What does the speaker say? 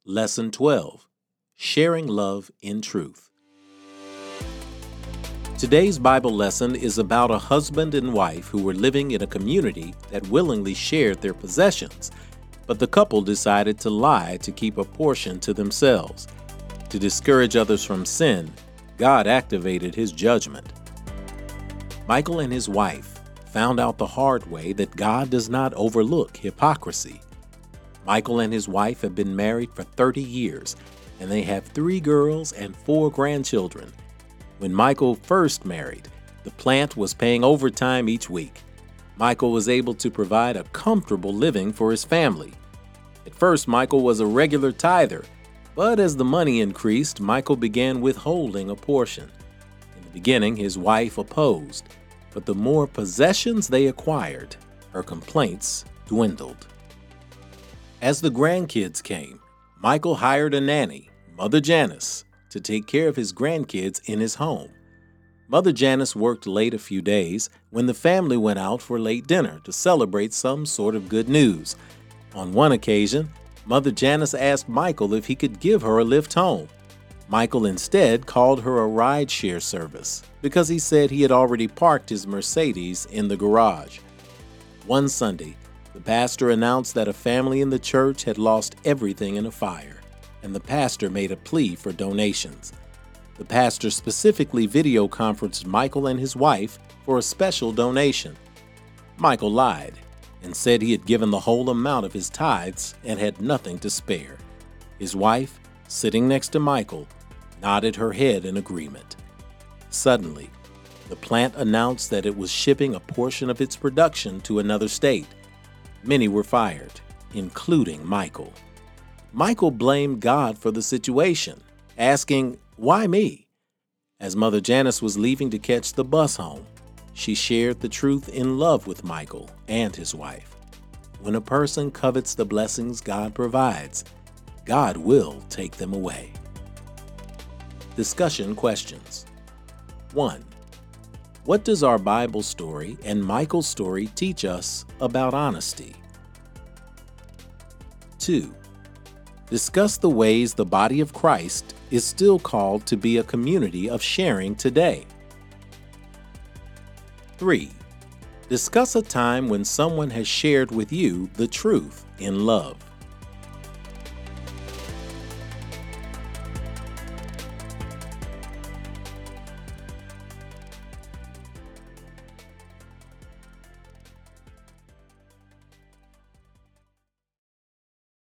Lesson 12, Sharing Love in Truth. Today's Bible lesson is about a husband and wife who were living in a community that willingly shared their possessions, but the couple decided to lie to keep a portion to themselves. To discourage others from sin, God activated His judgment. Michael and his wife found out the hard way that God does not overlook hypocrisy. Michael and his wife have been married for 30 years, and they have 3 girls and 4 grandchildren. When Michael first married, the plant was paying overtime each week. Michael was able to provide a comfortable living for his family. At first, Michael was a regular tither, but as the money increased, Michael began withholding a portion. In the beginning, his wife opposed, but the more possessions they acquired, her complaints dwindled. As the grandkids came, Michael hired a nanny, Mother Janice, to take care of his grandkids in his home. Mother Janice worked late a few days when the family went out for late dinner to celebrate some sort of good news. On one occasion, Mother Janice asked Michael if he could give her a lift home. Michael instead called her a ride-share service because he said he had already parked his Mercedes in the garage. One Sunday, the pastor announced that a family in the church had lost everything in a fire, and the pastor made a plea for donations. The pastor specifically video conferenced Michael and his wife for a special donation. Michael lied and said he had given the whole amount of his tithes and had nothing to spare. His wife, sitting next to Michael, nodded her head in agreement. Suddenly, the plant announced that it was shipping a portion of its production to another state. Many were fired, including Michael. Michael blamed God for the situation, asking, "Why me?" As Mother Janice was leaving to catch the bus home, she shared the truth in love with Michael and his wife. When a person covets the blessings God provides, God will take them away. Discussion questions. 1. What does our Bible story and Michael's story teach us about honesty? 2. Discuss the ways the body of Christ is still called to be a community of sharing today. 3. Discuss a time when someone has shared with you the truth in love.